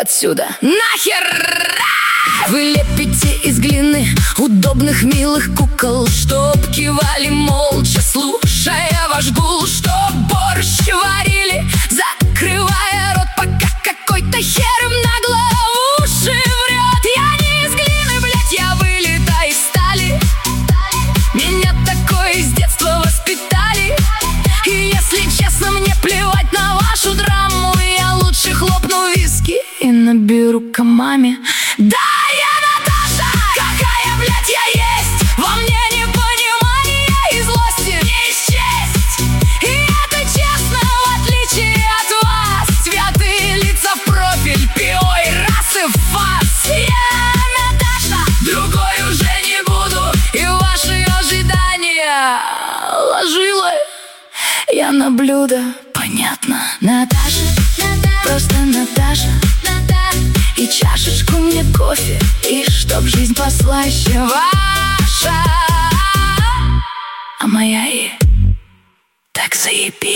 отсюда нахер! Вы лепите из глины удобных милых кукол, чтоб кивали молча, слушая ваш гул, чтоб борщ варили, закрывая рот, пока какой-то хер им нагло в уши врет. Я не из глины, блядь, я вылета из стали. Меня такой с детства воспитали. И если честно, мне плевать на вашу драму. Я лучше хлопну виски и наберу к маме. Да, я Наташа, какая, блядь, я есть. Во мне непонимание и злости не исчесть. И это честно, в отличие от вас. Святые лица в профиль, пиво и расы в фас. Я Наташа, другой уже не буду. И в ваши ожидания ложила я на блюдо. Понятно, Наташа, просто Наташа. И чашечку мне кофе, и чтоб жизнь послаще ваша. А моя и так заебись.